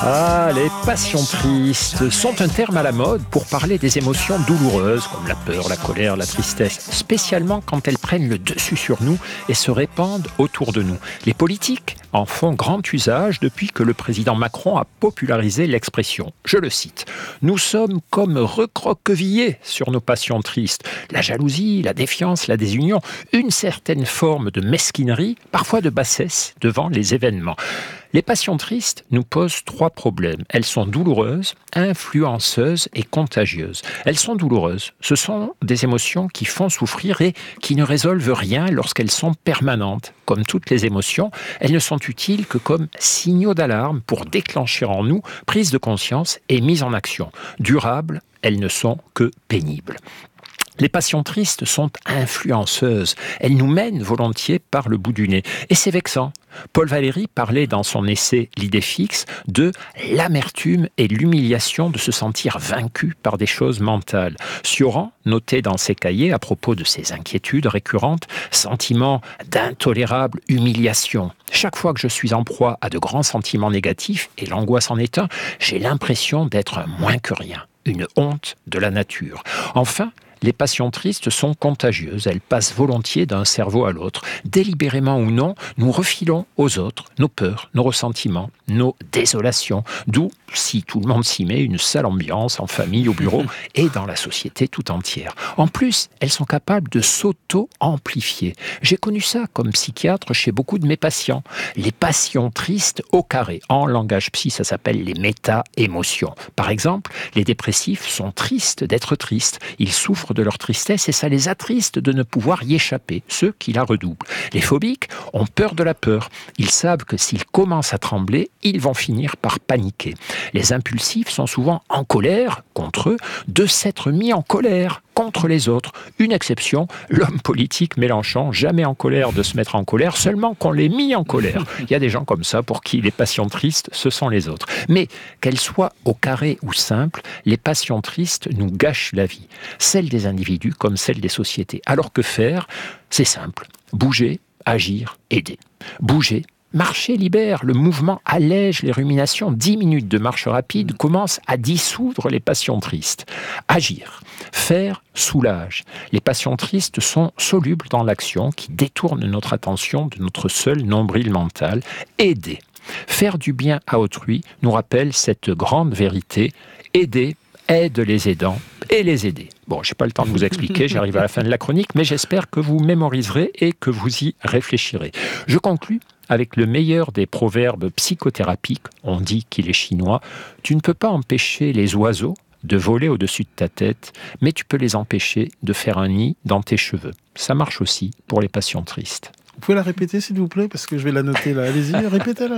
Ah, les passions tristes sont un terme à la mode pour parler des émotions douloureuses comme la peur, la colère, la tristesse, spécialement quand elles prennent le dessus sur nous et se répandent autour de nous. Les politiques en font grand usage depuis que le président Macron a popularisé l'expression. Je le cite. « Nous sommes comme recroquevillés sur nos passions tristes. La jalousie, la défiance, la désunion, une certaine forme de mesquinerie, parfois de bassesse devant les événements. » Les passions tristes nous posent 3 problèmes. Elles sont douloureuses, influenceuses et contagieuses. Elles sont douloureuses. Ce sont des émotions qui font souffrir et qui ne résolvent rien lorsqu'elles sont permanentes. Comme toutes les émotions, elles ne sont utiles que comme signaux d'alarme pour déclencher en nous prise de conscience et mise en action. Durables, elles ne sont que pénibles. Les passions tristes sont influenceuses. Elles nous mènent volontiers par le bout du nez. Et c'est vexant. Paul Valéry parlait dans son essai « L'idée fixe » de l'amertume et l'humiliation de se sentir vaincu par des choses mentales. Cioran notait dans ses cahiers, à propos de ses inquiétudes récurrentes, sentiment d'intolérable humiliation. Chaque fois que je suis en proie à de grands sentiments négatifs, et l'angoisse en est un, j'ai l'impression d'être un moins que rien, une honte de la nature. Enfin, les passions tristes sont contagieuses, elles passent volontiers d'un cerveau à l'autre. Délibérément ou non, nous refilons aux autres nos peurs, nos ressentiments, nos désolations. D'où, si tout le monde s'y met, une sale ambiance en famille, au bureau et dans la société tout entière. En plus, elles sont capables de s'auto-amplifier. J'ai connu ça comme psychiatre chez beaucoup de mes patients. Les passions tristes au carré. En langage psy, ça s'appelle les méta-émotions. Par exemple, les dépressifs sont tristes d'être tristes. Ils souffrent de leur tristesse et ça les attriste de ne pouvoir y échapper, ceux qui la redoublent. Les phobiques ont peur de la peur. Ils savent que s'ils commencent à trembler, ils vont finir par paniquer. Les impulsifs sont souvent en colère contre eux, de s'être mis en colère contre les autres. Une exception, l'homme politique Mélenchon, jamais en colère de se mettre en colère, seulement qu'on l'ait mis en colère. Il y a des gens comme ça pour qui les passions tristes, ce sont les autres. Mais qu'elles soient au carré ou simples, les passions tristes nous gâchent la vie. Celle des individus comme celle des sociétés. Alors que faire ? C'est simple. Bouger, agir, aider. Bouger. Marcher libère, le mouvement allège les ruminations. 10 minutes de marche rapide commencent à dissoudre les passions tristes. Agir, faire soulage. Les passions tristes sont solubles dans l'action qui détourne notre attention de notre seul nombril mental. Aider, faire du bien à autrui nous rappelle cette grande vérité. Aider aide les aidants et les aider. Bon, je n'ai pas le temps de vous expliquer, j'arrive à la fin de la chronique, mais j'espère que vous mémoriserez et que vous y réfléchirez. Je conclus avec le meilleur des proverbes psychothérapiques, on dit qu'il est chinois. Tu ne peux pas empêcher les oiseaux de voler au-dessus de ta tête, mais tu peux les empêcher de faire un nid dans tes cheveux. Ça marche aussi pour les passions tristes. Vous pouvez la répéter, s'il vous plaît, parce que je vais la noter là. Allez-y, répétez-la.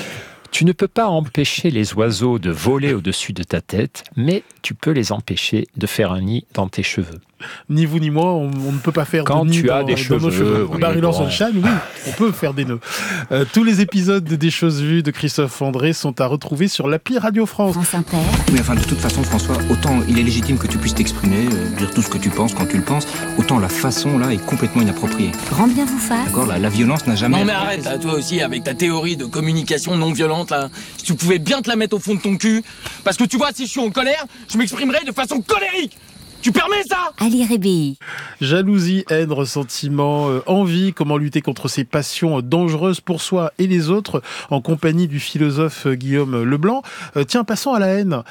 Tu ne peux pas empêcher les oiseaux de voler au-dessus de ta tête, mais tu peux les empêcher de faire un nid dans tes cheveux. Ni vous ni moi, on ne peut pas faire quand de nid tu as des cheveux, nos cheveux. Oui, Marie-Laure Sunshine, oui, on peut faire des nœuds. Tous les épisodes de Des choses vues de Christophe André sont à retrouver sur l'appli Radio France. France Inter. Oui, enfin, de toute façon, François, autant il est légitime que tu puisses t'exprimer, dire tout ce que tu penses quand tu le penses, autant la façon, là, est complètement inappropriée. Grand bien vous fasse. D'accord, la violence n'a jamais... Non mais arrête, là, toi aussi, avec ta théorie de communication non violente, là. Si tu pouvais bien te la mettre au fond de ton cul, parce que tu vois, si je suis en colère, je m'exprimerai de façon colérique. Tu permets ça ? Ali Rébéi. Jalousie, haine, ressentiment, envie, comment lutter contre ces passions dangereuses pour soi et les autres, en compagnie du philosophe Guillaume Leblanc. Tiens, passons à la haine.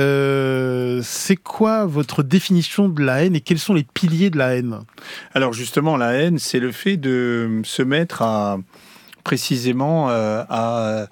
C'est quoi votre définition de la haine et quels sont les piliers de la haine ? Alors justement, la haine, c'est le fait de se mettre à précisément à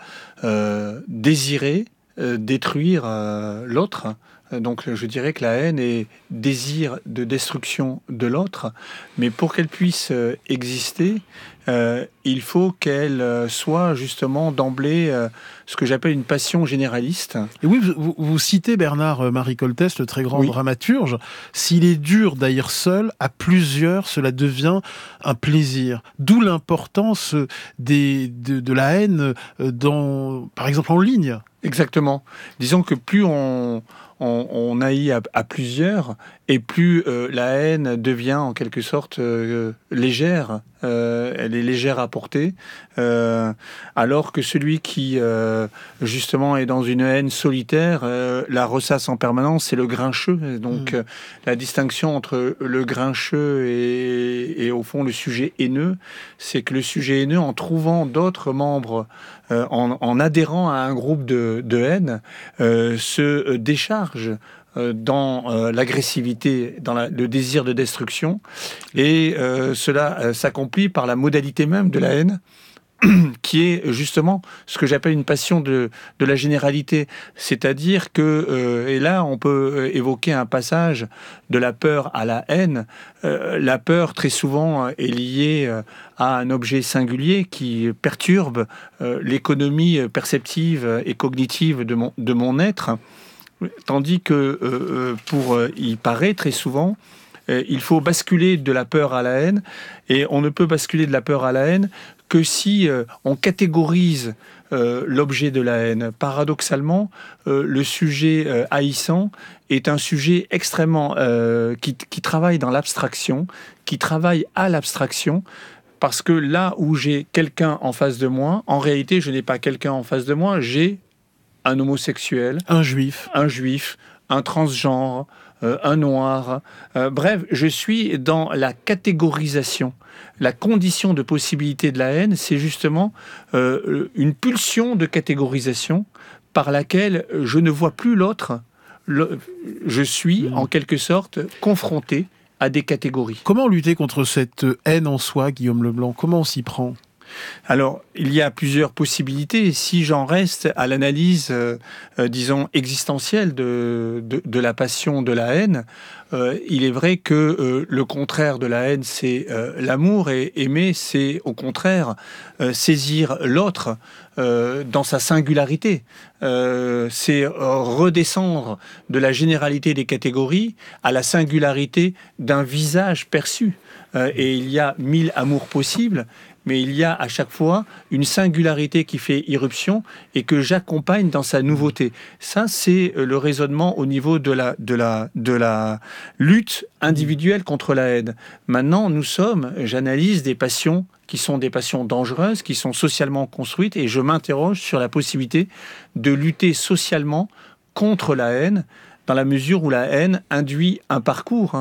désirer détruire l'autre. Donc je dirais que la haine est désir de destruction de l'autre, mais pour qu'elle puisse exister, il faut qu'elle soit justement d'emblée ce que j'appelle une passion généraliste. Et oui, vous citez Bernard-Marie Coltès, le très grand dramaturge. S'il est dur d'haïr seul, à plusieurs, cela devient un plaisir. D'où l'importance de la haine, par exemple en ligne. Exactement. Disons que plus on haït à plusieurs, et plus la haine devient en quelque sorte légère. Elle est légère à porter, alors que celui qui justement est dans une haine solitaire la ressasse en permanence, c'est le grincheux. Donc la distinction entre le grincheux et au fond le sujet haineux, c'est que le sujet haineux, en trouvant d'autres membres, en adhérant à un groupe de haine, se décharge dans l'agressivité, dans le désir de destruction, et cela s'accomplit par la modalité même de la haine, qui est justement ce que j'appelle une passion de la généralité. C'est-à-dire que, et là on peut évoquer un passage de la peur à la haine. La peur très souvent est liée à un objet singulier qui perturbe l'économie perceptive et cognitive de mon être, tandis que pour y parer très souvent, il faut basculer de la peur à la haine, et on ne peut basculer de la peur à la haine que si on catégorise l'objet de la haine. Paradoxalement, le sujet haïssant est un sujet extrêmement qui travaille dans l'abstraction, qui travaille à l'abstraction, parce que là où j'ai quelqu'un en face de moi, en réalité, je n'ai pas quelqu'un en face de moi, j'ai un homosexuel, un juif, un transgenre, un noir. Bref, je suis dans la catégorisation. La condition de possibilité de la haine, c'est justement une pulsion de catégorisation par laquelle je ne vois plus l'autre. Je suis en quelque sorte confronté à des catégories. Comment lutter contre cette haine en soi, Guillaume Leblanc? Comment on s'y prend? Alors, il y a plusieurs possibilités. Si j'en reste à l'analyse, disons, existentielle de la passion de la haine, il est vrai que le contraire de la haine, c'est l'amour, et aimer, c'est au contraire saisir l'autre dans sa singularité. C'est redescendre de la généralité des catégories à la singularité d'un visage perçu. Et il y a 1000 amours possibles, mais il y a à chaque fois une singularité qui fait irruption et que j'accompagne dans sa nouveauté. Ça, c'est le raisonnement au niveau de la lutte individuelle contre la haine. Maintenant, j'analyse des passions qui sont des passions dangereuses, qui sont socialement construites, et je m'interroge sur la possibilité de lutter socialement contre la haine, dans la mesure où la haine induit un parcours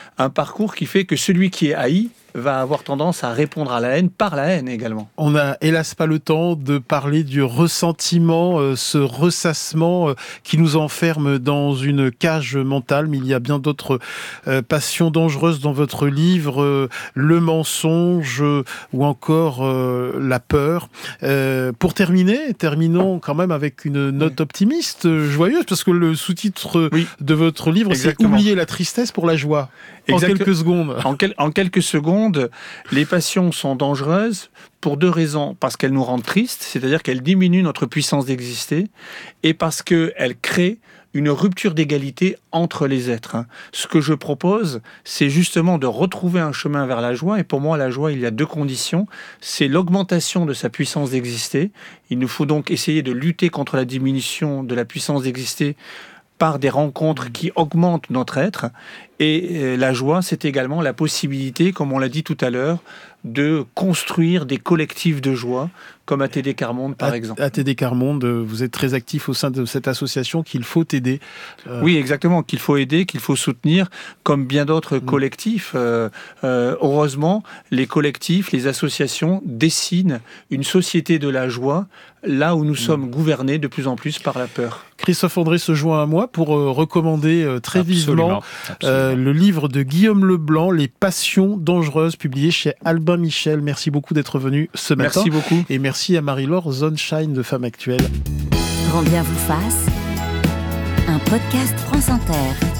qui fait que celui qui est haï va avoir tendance à répondre à la haine par la haine également. On n'a hélas pas le temps de parler du ressentiment, ce ressassement qui nous enferme dans une cage mentale, mais il y a bien d'autres passions dangereuses dans votre livre, le mensonge ou encore la peur. Pour terminons quand même avec une note optimiste, joyeuse, parce que le sous-titre de votre livre, c'est « Oublier la tristesse pour la joie ». En quelques secondes. En quelques secondes, les passions sont dangereuses pour deux raisons. Parce qu'elles nous rendent tristes, c'est-à-dire qu'elles diminuent notre puissance d'exister, et parce qu'elles créent une rupture d'égalité entre les êtres. Ce que je propose, c'est justement de retrouver un chemin vers la joie. Et pour moi, la joie, il y a deux conditions. C'est l'augmentation de sa puissance d'exister. Il nous faut donc essayer de lutter contre la diminution de la puissance d'exister par des rencontres qui augmentent notre être. Et la joie, c'est également la possibilité, comme on l'a dit tout à l'heure, de construire des collectifs de joie, comme ATD Quart Monde, par exemple. ATD Quart Monde, vous êtes très actif au sein de cette association qu'il faut aider. Oui, exactement, qu'il faut aider, qu'il faut soutenir, comme bien d'autres collectifs. Heureusement, les collectifs, les associations dessinent une société de la joie, là où nous sommes gouvernés de plus en plus par la peur. Christophe André se joint à moi pour recommander très vivement le livre de Guillaume Leblanc, Les passions dangereuses, publié chez Albin Michel. Merci beaucoup d'être venu ce matin. Merci beaucoup. Et merci à Marie-Laure Zonshine de Femmes Actuelles. Grand bien vous fasse, un podcast France Inter.